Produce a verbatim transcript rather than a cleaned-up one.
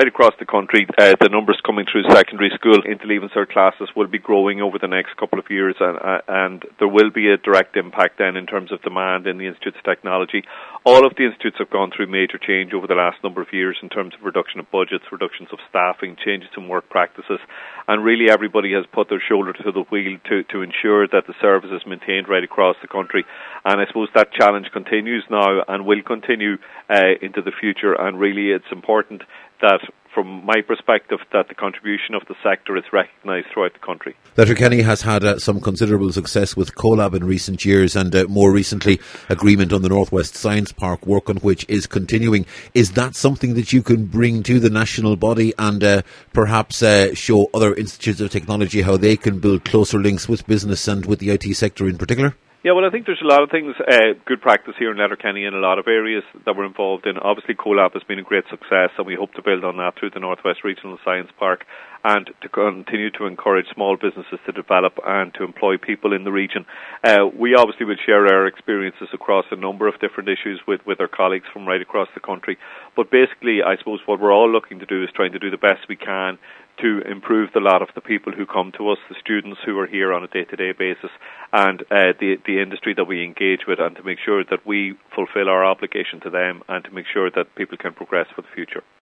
right across the country, uh, the numbers coming through secondary school into Leaving Cert classes will be growing over the next couple of years, and, uh, and there will be a direct impact then in terms of demand in the Institutes of Technology. All of the institutes have gone through major change over the last number of years in terms of reduction of budgets, reductions of staffing, changes in work practices, and really everybody has put their shoulder to the wheel to, to ensure that the service is maintained right across the country. And I suppose that challenge continues now and will continue uh, into the future, and really it's important that, from my perspective, that the contribution of the sector is recognised throughout the country. Letterkenny has had uh, some considerable success with CoLab in recent years, and uh, more recently agreement on the Northwest Science Park, work on which is continuing. Is that something that you can bring to the national body and uh, perhaps uh, show other institutes of technology how they can build closer links with business and with the I T sector in particular? Yeah, well, I think there's a lot of things, uh, good practice here in Letterkenny in a lot of areas that we're involved in. Obviously, CoLab has been a great success, and we hope to build on that through the Northwest Regional Science Park, and to continue to encourage small businesses to develop and to employ people in the region. Uh, we obviously will share our experiences across a number of different issues with, with our colleagues from right across the country. But basically, I suppose what we're all looking to do is trying to do the best we can to improve the lot of the people who come to us, the students who are here on a day-to-day basis, and uh, the the industry that we engage with, and to make sure that we fulfil our obligation to them and to make sure that people can progress for the future.